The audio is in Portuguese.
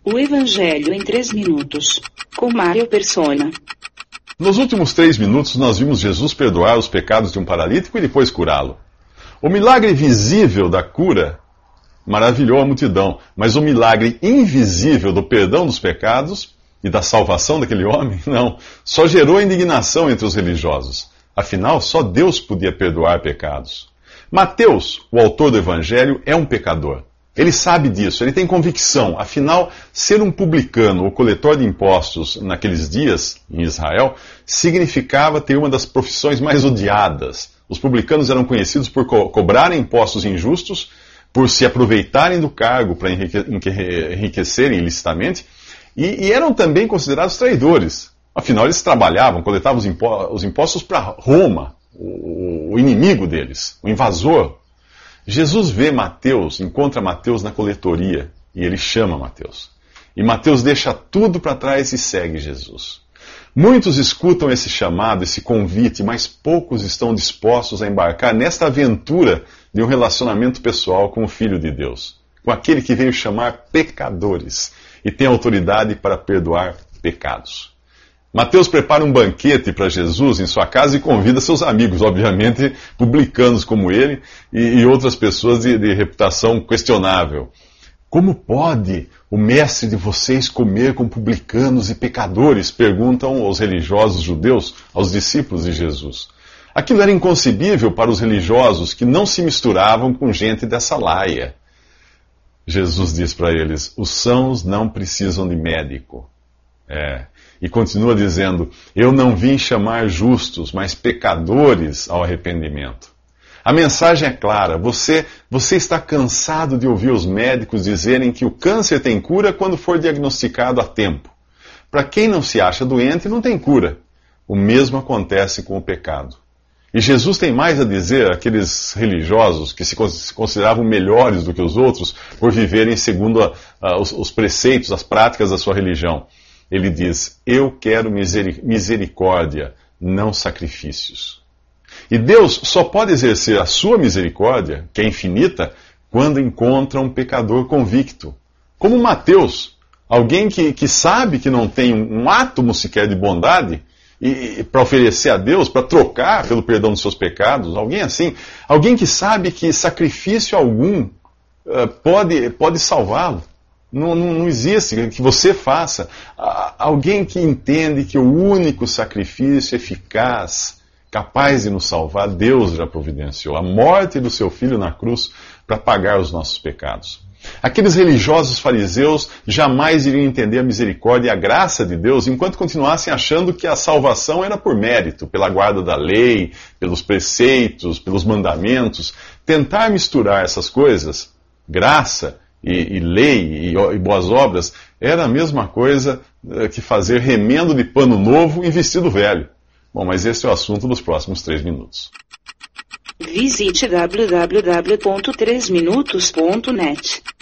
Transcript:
O Evangelho em 3 minutos, com Mário Persona. Nos últimos 3 minutos, nós vimos Jesus perdoar os pecados de um paralítico e depois curá-lo. O milagre visível da cura maravilhou a multidão, mas o milagre invisível do perdão dos pecados e da salvação daquele homem, não, só gerou indignação entre os religiosos. Afinal, só Deus podia perdoar pecados. Mateus, o autor do Evangelho, é um pecador. Ele sabe disso, ele tem convicção. Afinal, ser um publicano ou coletor de impostos naqueles dias, em Israel, significava ter uma das profissões mais odiadas. Os publicanos eram conhecidos por cobrarem impostos injustos, por se aproveitarem do cargo para enriquecerem ilicitamente, e eram também considerados traidores. Afinal, eles trabalhavam, coletavam os impostos para Roma, o inimigo deles, o invasor. Jesus vê Mateus, encontra Mateus na coletoria, e ele chama Mateus. E Mateus deixa tudo para trás e segue Jesus. Muitos escutam esse chamado, esse convite, mas poucos estão dispostos a embarcar nesta aventura de um relacionamento pessoal com o Filho de Deus, com aquele que veio chamar pecadores e tem autoridade para perdoar pecados. Mateus prepara um banquete para Jesus em sua casa e convida seus amigos, obviamente publicanos como ele e outras pessoas de reputação questionável. Como pode o mestre de vocês comer com publicanos e pecadores? Perguntam os religiosos judeus aos discípulos de Jesus. Aquilo era inconcebível para os religiosos que não se misturavam com gente dessa laia. Jesus diz para eles, os sãos não precisam de médico. E continua dizendo, eu não vim chamar justos, mas pecadores ao arrependimento. A mensagem é clara, você está cansado de ouvir os médicos dizerem que o câncer tem cura quando for diagnosticado a tempo. Para quem não se acha doente, não tem cura. O mesmo acontece com o pecado. E Jesus tem mais a dizer àqueles religiosos que se consideravam melhores do que os outros por viverem segundo os preceitos, as práticas da sua religião. Ele diz, eu quero misericórdia, não sacrifícios. E Deus só pode exercer a sua misericórdia, que é infinita, quando encontra um pecador convicto. Como Mateus, alguém que sabe que não tem um átomo sequer de bondade para oferecer a Deus, para trocar pelo perdão dos seus pecados, alguém assim, alguém que sabe que sacrifício algum pode salvá-lo. Não existe que você faça. Alguém que entende que o único sacrifício eficaz, capaz de nos salvar, Deus já providenciou. A morte do seu Filho na cruz para pagar os nossos pecados. Aqueles religiosos fariseus jamais iriam entender a misericórdia e a graça de Deus enquanto continuassem achando que a salvação era por mérito, pela guarda da lei, pelos preceitos, pelos mandamentos. Tentar misturar essas coisas, graça e lei e boas obras, era a mesma coisa que fazer remendo de pano novo em vestido velho. Bom, mas esse é o assunto dos próximos 3 minutos. Visite www.3minutos.net.